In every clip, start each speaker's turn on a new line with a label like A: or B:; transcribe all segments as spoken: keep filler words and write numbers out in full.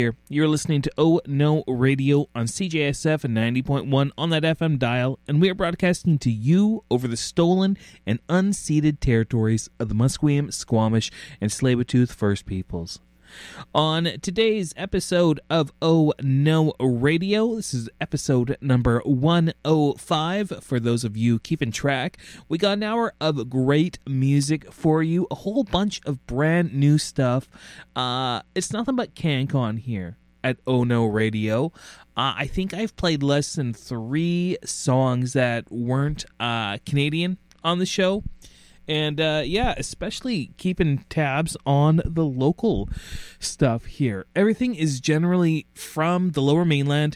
A: Here, you're listening to Oh No Radio on C J S F ninety point one on that F M dial, and we are broadcasting to you over the stolen and unceded territories of the Musqueam, Squamish, and Tsleil-Waututh First Peoples. On today's episode of Oh No Radio, this is episode number one oh five. For those of you keeping track, we got an hour of great music for you, a whole bunch of brand new stuff. Uh, it's nothing but CanCon here at Oh No Radio. Uh, I think I've played less than three songs that weren't uh, Canadian on the show. And, uh, yeah, especially keeping tabs on the local stuff here. Everything is generally from the Lower Mainland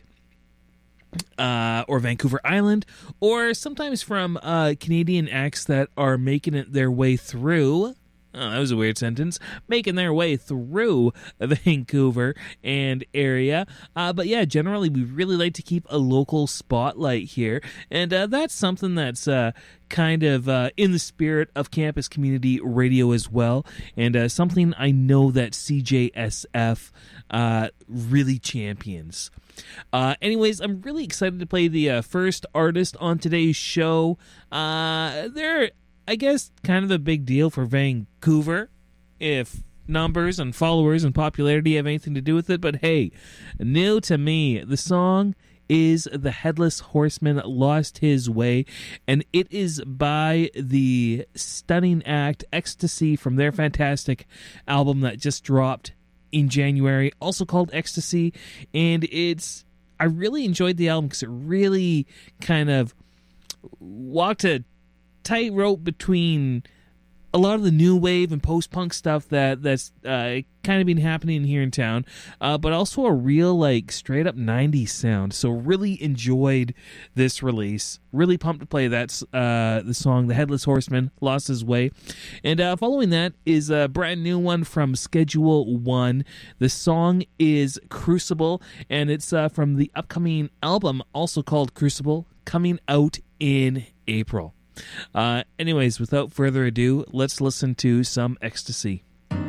A: uh, or Vancouver Island, or sometimes from uh, Canadian acts that are making it their way through. Oh, that was a weird sentence. Making their way through Vancouver and area. Uh, but yeah, generally we really like to keep a local spotlight here. And uh, that's something that's uh, kind of uh, in the spirit of campus community radio as well. And uh, something I know that C J S F uh, really champions. Uh, anyways, I'm really excited to play the uh, first artist on today's show. Uh, they're... I guess kind of a big deal for Vancouver, if numbers and followers and popularity have anything to do with it. But hey, new to me, the song is The Headless Horseman Lost His Way, and it is by the stunning act Ecstasy from their fantastic album that just dropped in January, also called Ecstasy. And it's, I really enjoyed the album because it really kind of walked a tightrope between a lot of the new wave and post-punk stuff that that's uh, kind of been happening here in town, uh, but also a real like straight up nineties sound. So really enjoyed this release. Really pumped to play that uh, the song "The Headless Horseman Lost His Way," and uh, following that is a brand new one from Schedule One. The song is "Crucible," and it's uh, from the upcoming album, also called "Crucible," coming out in April. Uh, anyways, without further ado, let's listen to some Ecstasy.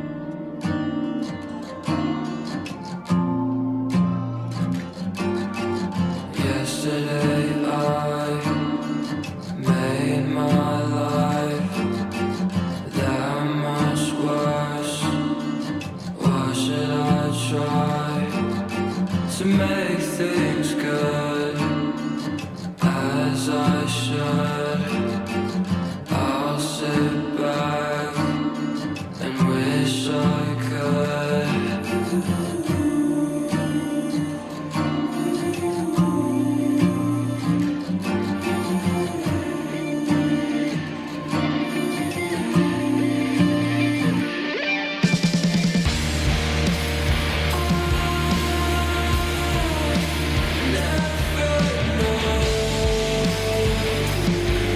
B: Yesterday I made my life that much worse. Why should I try to make things good as I should? I'll sit back and wish I could. Never know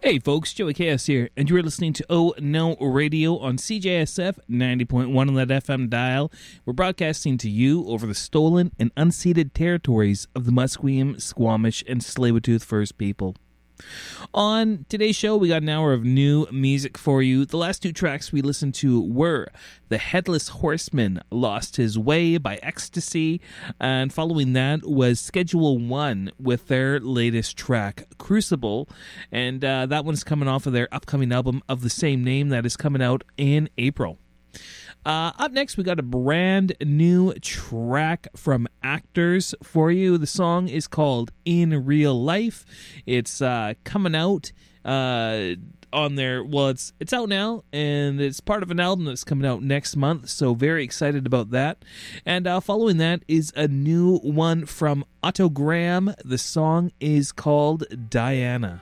A: Hey folks, Joey Chaos here, and you're listening to Oh No Radio on C J S F ninety point one on that F M dial. We're broadcasting to you over the stolen and unceded territories of the Musqueam, Squamish, and Tsleil-Waututh First People. On today's show, we got an hour of new music for you. The last two tracks we listened to were The Headless Horseman, Lost His Way by Ecstasy, and following that was Schedule One with their latest track, Crucible, and uh, that one's coming off of their upcoming album of the same name that is coming out in April. Uh, up next, we got a brand new track from Actors for you. The song is called In Real Life. It's uh, coming out uh, on their, well, it's it's out now, and it's part of an album that's coming out next month, so very excited about that. And uh, following that is a new one from Autogram. The song is called Diana.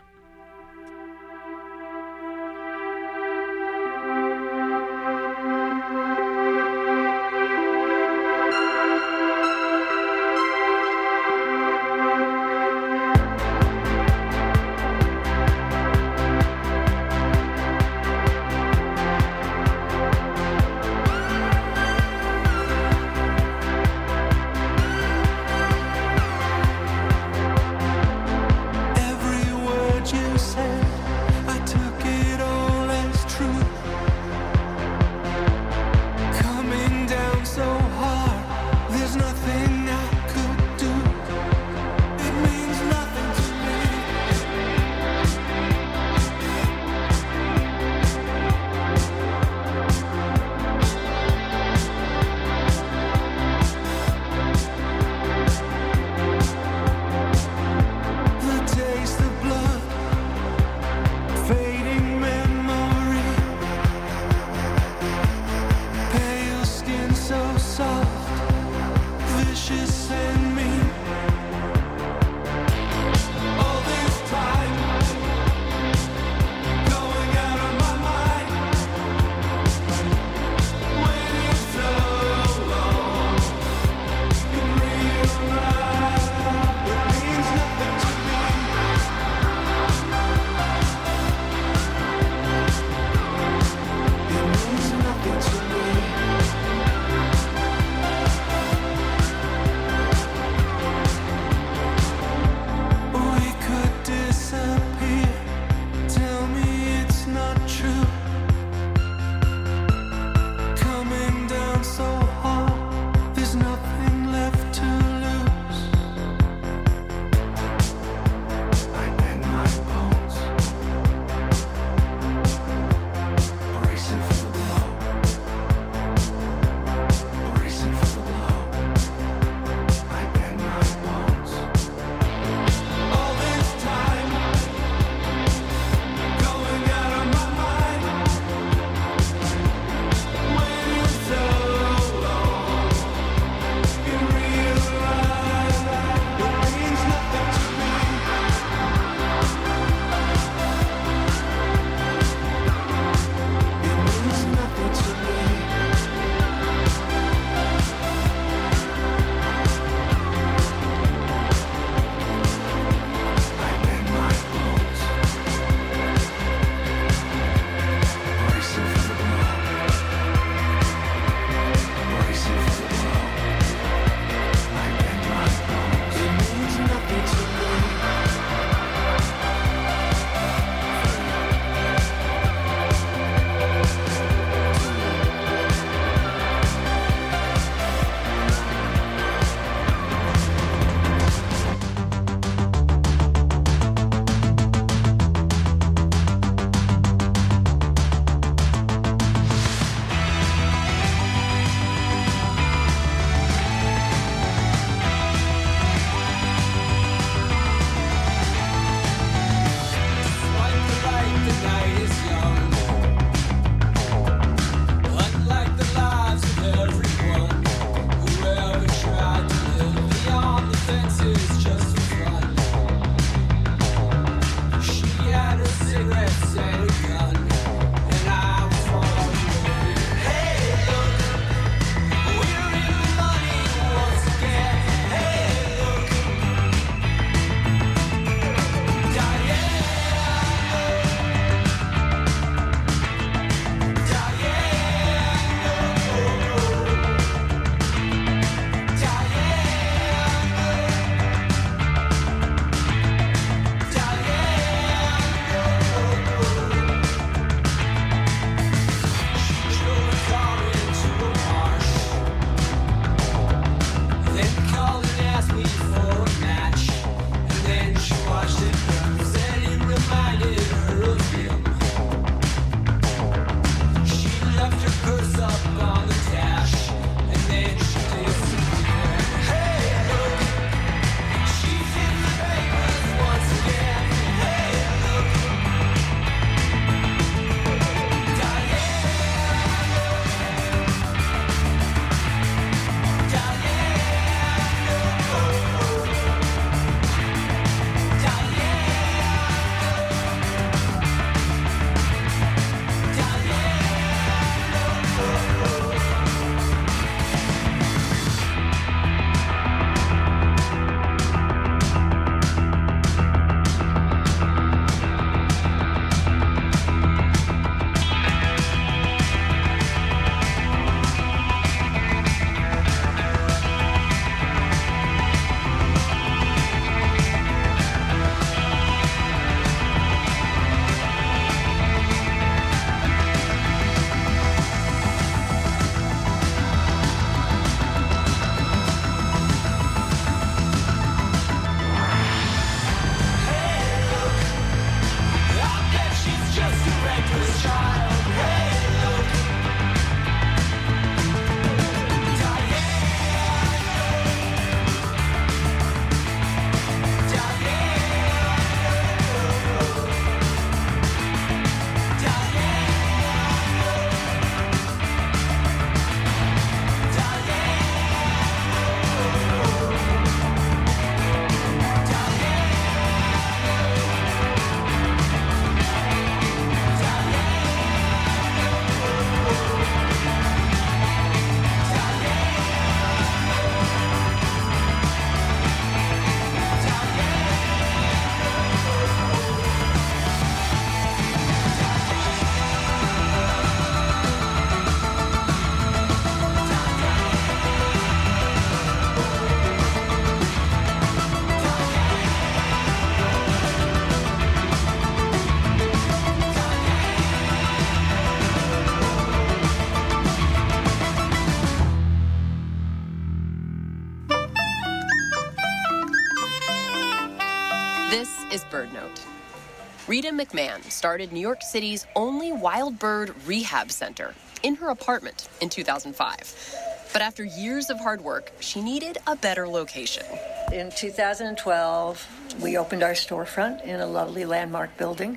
C: Bird Note. Rita McMahon started New York City's only wild bird rehab center in her apartment in two thousand five. But after years of hard work, she needed a better location.
D: In two thousand twelve, we opened our storefront in a lovely landmark building,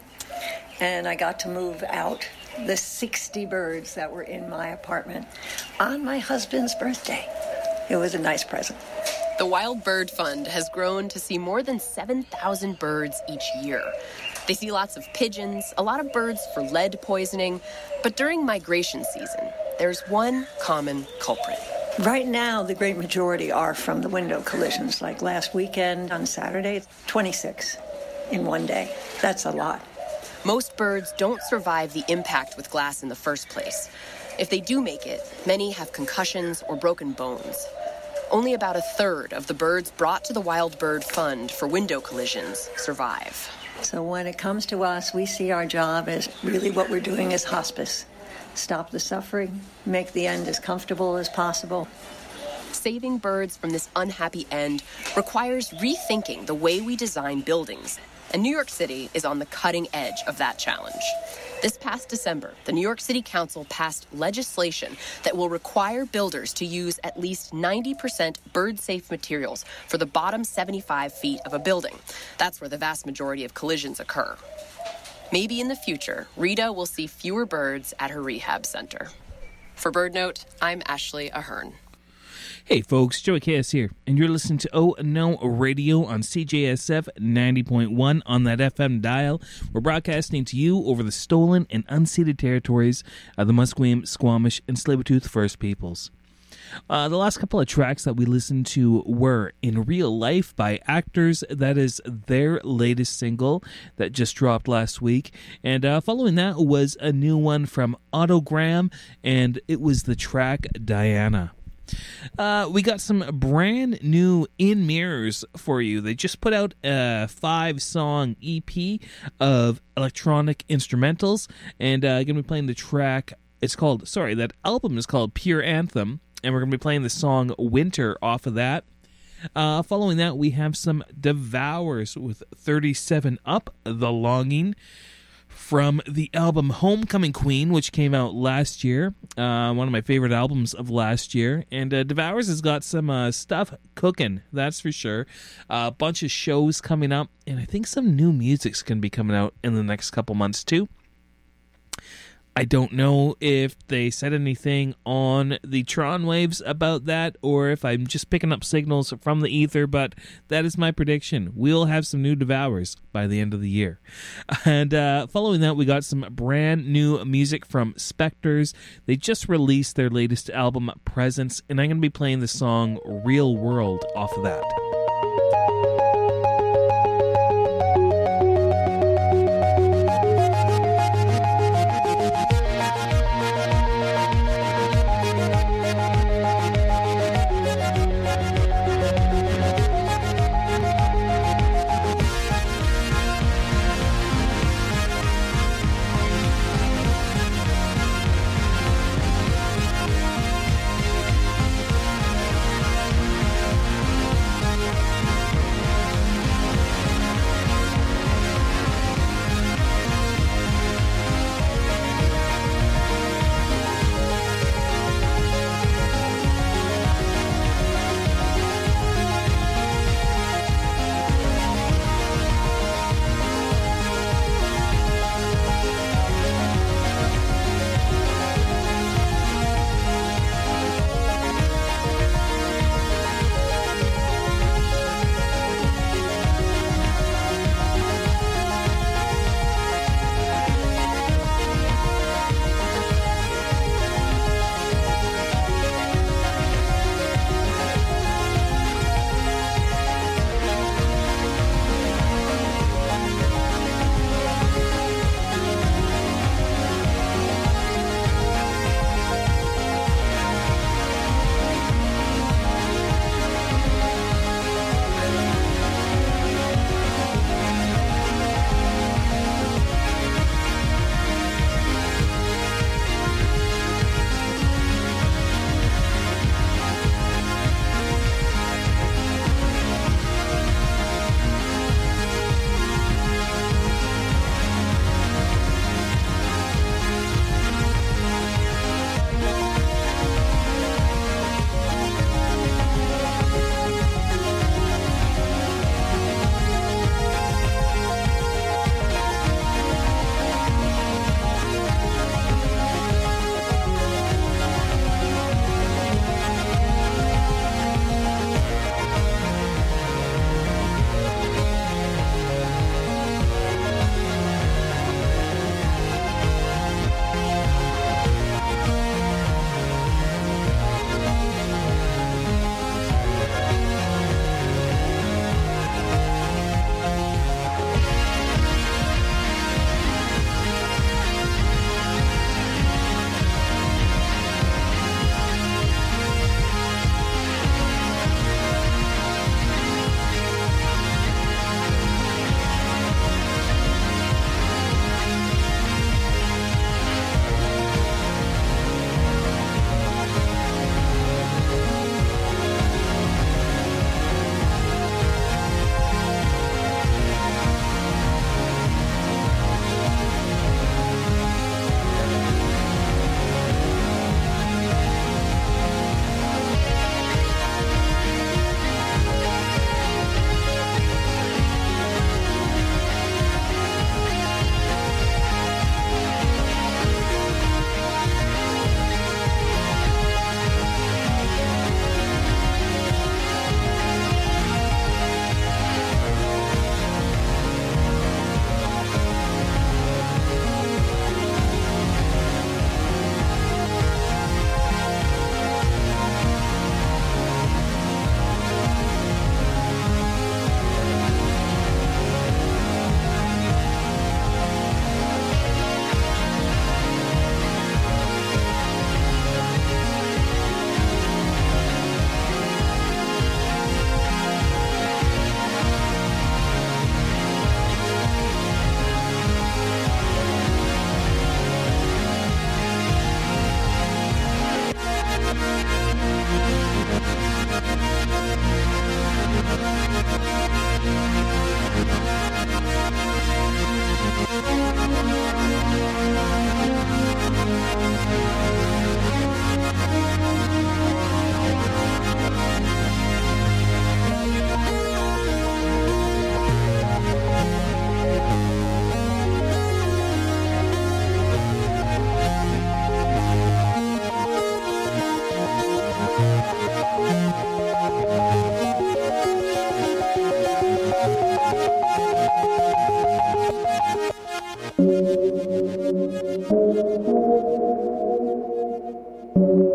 D: and I got to move out the sixty birds that were in my apartment on my husband's birthday. It was a nice present.
C: The Wild Bird Fund has grown to see more than seven thousand birds each year. They see lots of pigeons, a lot of birds for lead poisoning, but during migration season, there's one common culprit.
D: Right now, the great majority are from the window collisions. Like last weekend on Saturday, twenty-six in one day. That's a lot.
C: Most birds don't survive the impact with glass in the first place. If they do make it, many have concussions or broken bones. Only about a third of the birds brought to the Wild Bird Fund for window collisions survive.
D: So when it comes to us, we see our job as really what we're doing is hospice. Stop the suffering, make the end as comfortable as possible.
C: Saving birds from this unhappy end requires rethinking the way we design buildings, and New York City is on the cutting edge of that challenge. This past December, the New York City Council passed legislation that will require builders to use at least ninety percent bird-safe materials for the bottom seventy-five feet of a building. That's where the vast majority of collisions occur. Maybe in the future, Rita will see fewer birds at her rehab center. For Bird Note, I'm Ashley Ahern.
A: Hey folks, Joey Chaos here, and you're listening to Oh No Radio on C J S F ninety point one on that F M dial. We're broadcasting to you over the stolen and unceded territories of the Musqueam, Squamish, and Tsleil-Waututh First Peoples. Uh, the last couple of tracks that we listened to were In Real Life by Actors. That is their latest single that just dropped last week. And uh, following that was a new one from Autogram, and it was the track Diana. Uh, we got some brand new In Mirrors for you. They just put out a five-song E P of electronic instrumentals, and uh, going to be playing the track. It's called, sorry, that album is called Pure Anthem, and we're going to be playing the song Winter off of that. Uh, following that, we have some Devours with thirty-seven Up, The Longing, from the album Homecoming Queen, which came out last year. Uh, one of my favorite albums of last year. And uh, Devours has got some uh, stuff cooking, that's for sure. A uh, bunch of shows coming up, and I think some new music's going to be coming out in the next couple months, too. I don't know if they said anything on the Tron waves about that, or if I'm just picking up signals from the ether, but that is my prediction. We'll have some new Devours by the end of the year. And uh, following that, we got some brand new music from Spectres. They just released their latest album, Presence, and I'm going to be playing the song Real World off of that.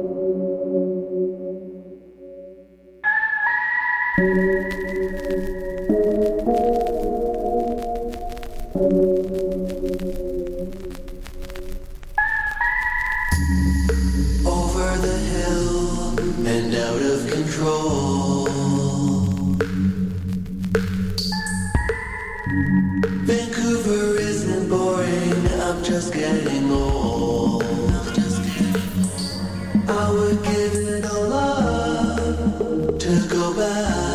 B: Over the hill and out of control. Vancouver isn't boring, I'm just getting old. I would give it a lot to go back.